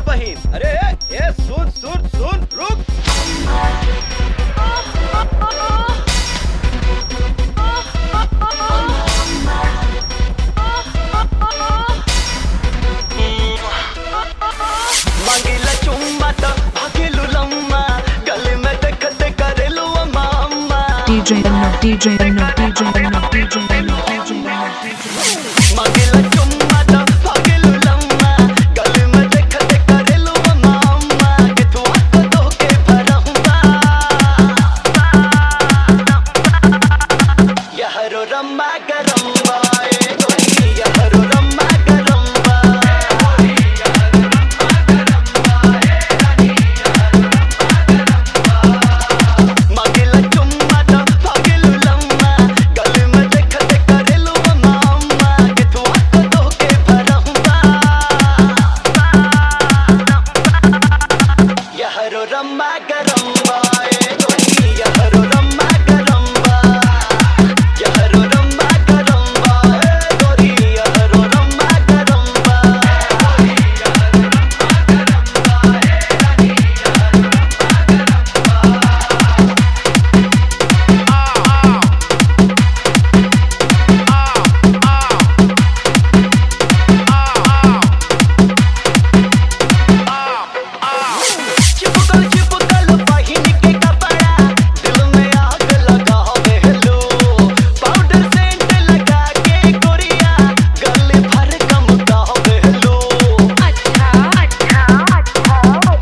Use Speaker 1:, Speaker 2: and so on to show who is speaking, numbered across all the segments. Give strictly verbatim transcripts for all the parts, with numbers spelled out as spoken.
Speaker 1: बहिन। अरे ए, सुन सुन सुन रुक। मांगीला चुम्मा तो भागेलू लम्मा, गले में देखते करेलू अम्मा अम्मा।
Speaker 2: D J no, D J no, D J no, D J no, D J no, D J no.
Speaker 1: मांगीला चुम्मा तो भागेलू लम्मा, गले में देखते करेलू अम्मा अम्मा। कि तू आको तो के भरम्बा, यहरो रम्मा गरम्बा, ए गोरी यहरो रम्मा गरम्बा। मांगीला चुम्मा तो भागेलू लम्मा, गले में देखते करेलू अम्मा अम्मा। कि तू आको तो के भरम्बा, यहरो रम्मा गरम्बा, ए गोरी यहरो रम्मा गरम्बा। यहरो रम्मा गरम्बा, ए गोरी यहरो रम्मा गरम्बा। चिपकल चिपकल बहिन के कपड़ा, दिल में आग लगावेलू। पाउडर सेंट लगा के गोरिया, गले भर कम गावेलू।
Speaker 3: अच्छा अच्छा अच्छा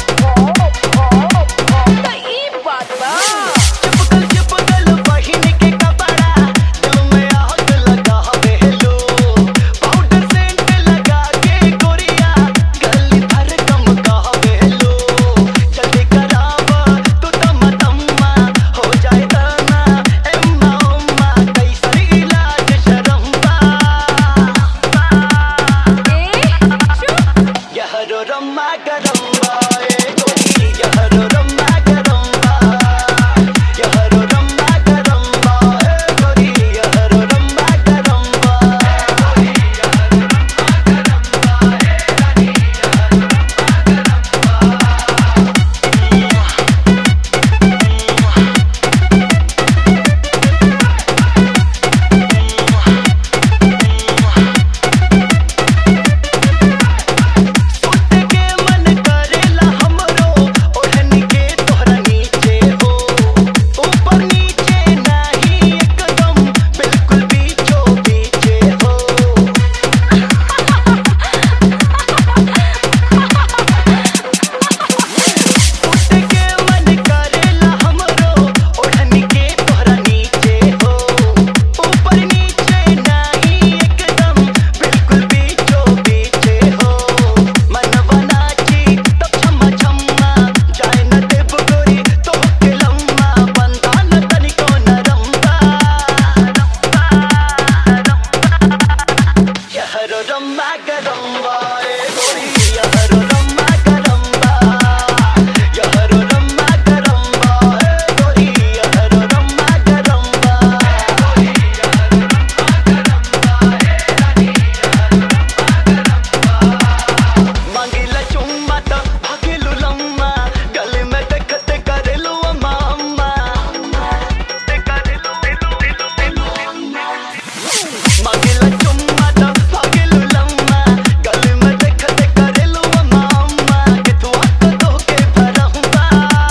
Speaker 3: तो ई बात बा।
Speaker 1: चिपकल चिपकल बहिन के कपड़ा, दिल में आग लगावेलू। पाउडर सेंट लगा के गोरिया, गले भर कम गावेलू। जल्दी करावा तू तम्मा तम्मा, हो जाए दाना एम्मा उम्मा। कैसर इलाज शरम्बा,
Speaker 3: ए चुप।
Speaker 1: यहरो रम्मा गरम्बा, ए गोरी यहरो रम्मा गरम्बा। यहरो रम्मा गरम्बा, ए गोरी यहरो रम्मा गरम्बा। सुत के मन करेला हमरो, ओढ़नी के तोहरा नीचे हो। ऊपर नीचे नाही एकदम, बिल्कुल बीचो बीचे हो। सुत के मन करेला हमरो, ओढ़नी के तोहरा नीचे हो। ऊपर नीचे नाही एकदम, बिल्कुल बीचो बीचे हो। मनवा नाची तब छम्मा छम्मा, जाए न देव गोरी तोहके लम्मा। बंधा न तनिको नरम्बा, यहरो रम्मा गरम्बा, ए गोरी यहरो रम्मा गरम्बा। यहरो रम्मा गरम्बा, ए गोरी यहरो रम्मा गरम्बा। मांगीला चुम्मा तो भागेलू लम्मा, गले में देखते करेलू अम्मा अम्मा। मांगीला चुम्मा तो भागेलू लम्मा, गले में देखते करेलू अम्मा अम्मा। कि तू आको तो के भरम्बा,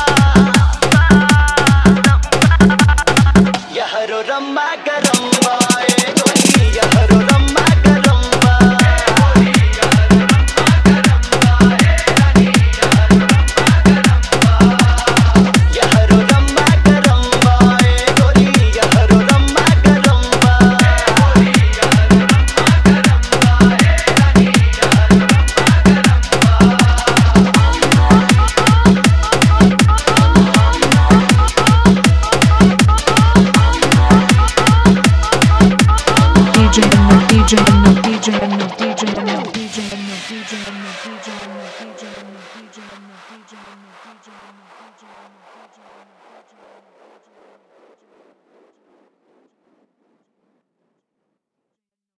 Speaker 1: यहरो रम्मा गरम्बा, ए गोरी यहरो रम्मा गरम्बा। यहरो रम्मा गरम्बा, ए गोरी यहरो रम्मा गरम्बा।
Speaker 2: D J no, D J no, D J no, D J no, D J no, D J no, D J no, D J no, D J no, D J no, D J no, D J no, D J no.